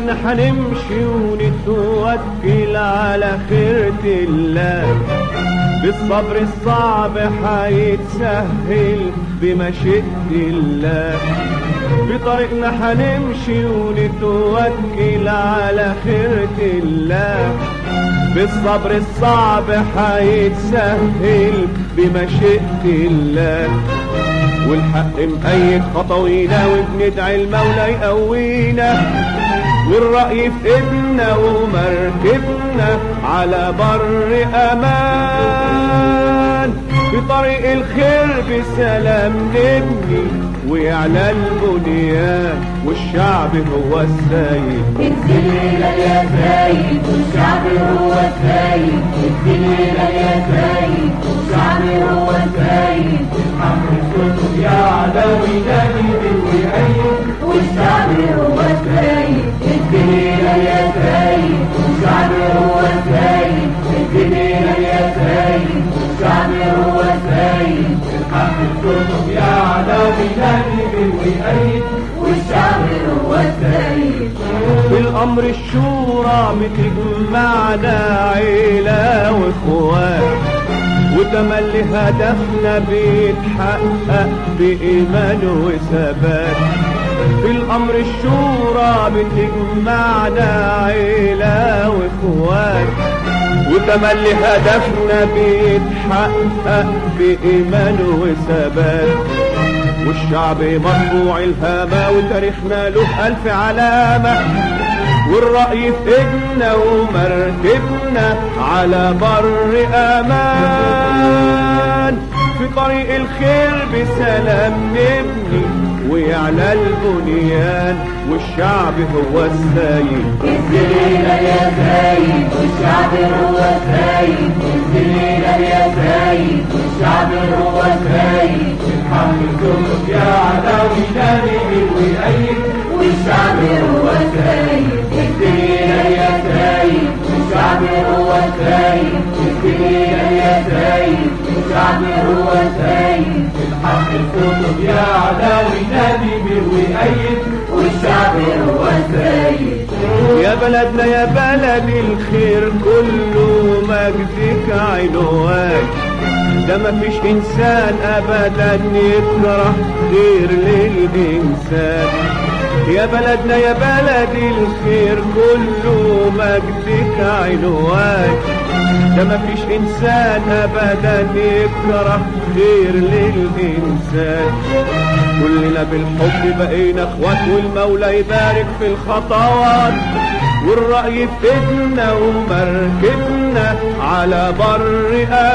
طريقنا حنمشي ونتوكل على خيرة الله، بالصبر الصعب حيتسهل بمشيئة الله. في طريقنا حنمشي ونتوكل على خيرة الله، بالصبر الصعب حيتسهل بمشيئة الله. والحق مأيد خطوينا وبندعي المولى يقوينا، والرأي في ايدنا ومركبنا على بر امان. في طريق الخير بسلام نبني ويعلى البنيان، والشعب هو السيد. الدنيا يا سيد والشعب هو السيد، الدنيا يا سيد والشعب هو السيد. الحمد الكتب يعلى وينادي ويأيد، والشعب هو السيد. الدنيا يا سيد والشعب هو السيد، الدنيا يا سيد والشعب هو السيد. الحمد الكتب يعلى وينادي ويأيد، والشعب هو السيد. بالأمر الشورى بتجمعنا عيلة واخوات، وتملي هدفنا بيتحقق بإيمان وثبات. في الأمر الشورى بتجمعنا عيلة واخوات، وتملي هدفنا بيتحقق بإيمان وثبات. والشعب مرفوع الهامة وتاريخنا له ألف علامة، والرأي في ايدنا ومركبنا على بر امان. في طريق الخير بسلام نبني ويعلى البنيان، والشعب هو السيد. الدنيا يا سيد والشعب هو السيد، الدنيا يا سيد والشعب هو السيد. الحمد الكتب يعلى وينادي ويأيد، والشعب هو السيد. الدنيا يا سيد والشعب هو السيد، الدنيا يا سيد والشعب هو السيد. الحق الكتب يعلى وينادي ويأيد، والشعب هو السيد. يا بلدنا يا بلد الخير كله مجدك عنوان، ده مفيش انسان ابدا يكره غير للانسان. يا بلدنا يا بلد الخير كله مجدك عنوان، ده مفيش انسان ابدا يكره غير للانسان. كلنا بالحب بقينا اخوات، والمولى يبارك في الخطوات، والرأي في ايدنا ومركبنا على بر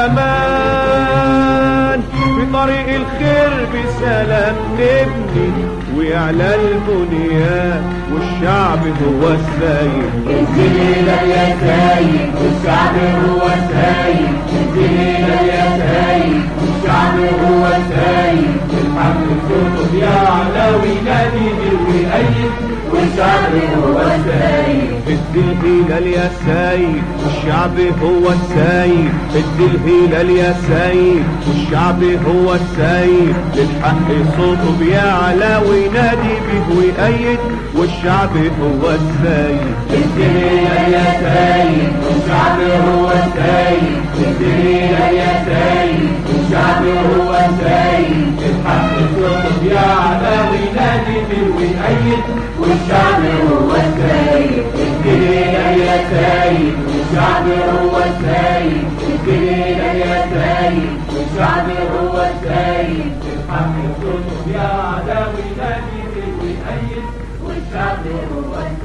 امان. في طريق الخير بسلام نبني ويعلى البنيان، والشعب هو السيد. الدنيا يا سيد والشعب هو السيد، الدنيا يا سيد والشعب هو السيد. الحمد الكتب يعلى وينادي ويأيد، والشعب هو السيد. ادي الهلال يا سيد والشعب هو السيد، ادي الهلال يا سيد والشعب هو السيد. للحق صوته بيعلى وينادي به ويأيد، والشعب هو السيد. الدنيا يا سيد والشعب هو السيد، الدنيا يا سيد والشعب هو السيد. الحق صوته بيعلى وينادي به ويأيد، والشعب هو السيد. الدنيا يا سيد والشعب هو السيد، الدنيا يا سيد والشعب هو السيد. الحق صوته بيعلى وينادي به ويأيد، والشعب هو السيد.